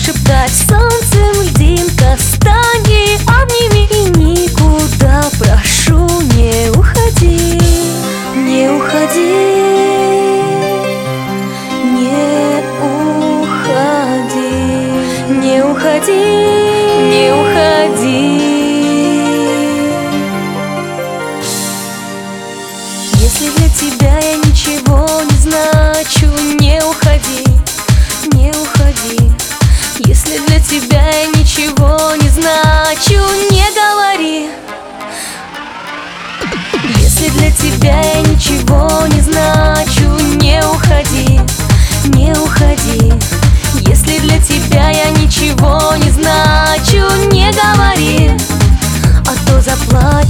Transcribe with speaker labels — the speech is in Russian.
Speaker 1: шептать: солнцем льдинка, встань и обними. И никуда прошу, не уходи, не уходи, не уходи, не уходи, не уходи. Если для тебя я ничего не значу, не уходи, не уходи. Если для тебя я ничего не значу, не говори. Если для тебя я ничего не значу, не уходи, не уходи. Если для тебя я ничего не значу, не говори, а то заплачу.